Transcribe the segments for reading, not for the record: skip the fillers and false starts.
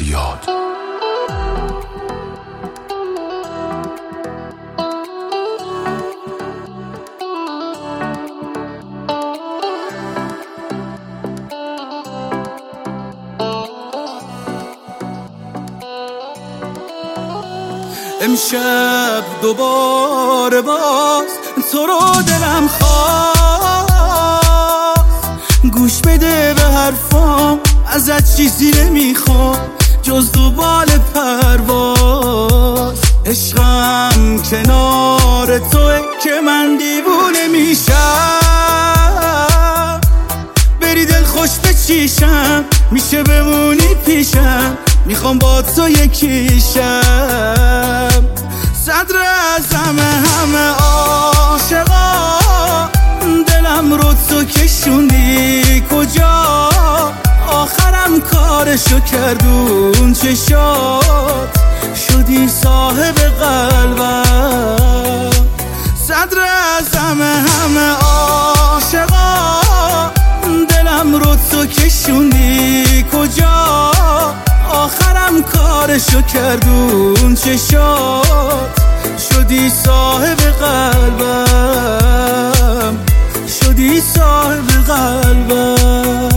یاد. امشب دوباره باز تو رو دلم خواست، گوش بده به حرفام، ازت چیزی نمیخوام جز دنبال پرواز. عشقم کنار توئه که من دیوونه میشم، بری دل خوش بچیشم، میشه بمونی پیشم، میخوام با تو یکیشم. صدر اعظم همه عاشقا، دلم رو تو کشوندی کجا، آخرم کارشو کردون چشات، شدی صاحب قلبم. صدر اعظم همه عاشقا، دلم رو تو کشوندی کجا، آخرم کارشو کردون چشات، شدی صاحب قلبم، شدی صاحب قلبم.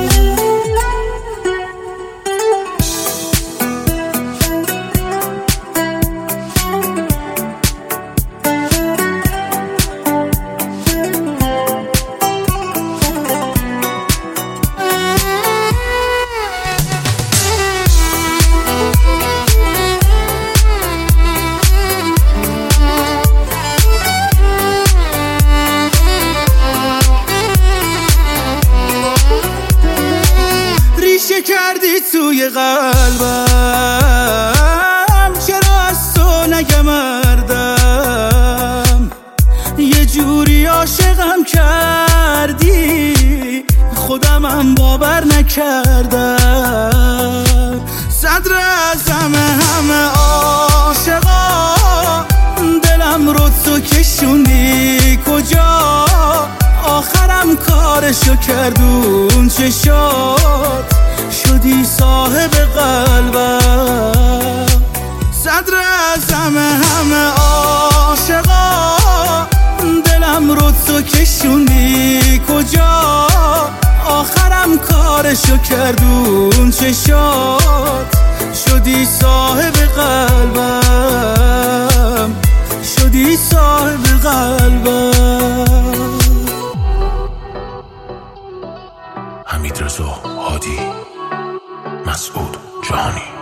کردی توی قلبم، چرا از تو نگمردم، یه جوری عاشقم کردی خودمم باور نکردم. صدر اعظم همه عاشقا، دلم رو تو کشوندی کجا، آخرم کارشو کردون چشات، شدی صاحب قلبم. صدر اعظم همه عاشقا، دلم رو تو کشوندی کجا، آخرم کارشو کردون چشات، شدی صاحب قلبم، شدی صاحب قلبم. حمیدرضا هادی، مسعود جهانی.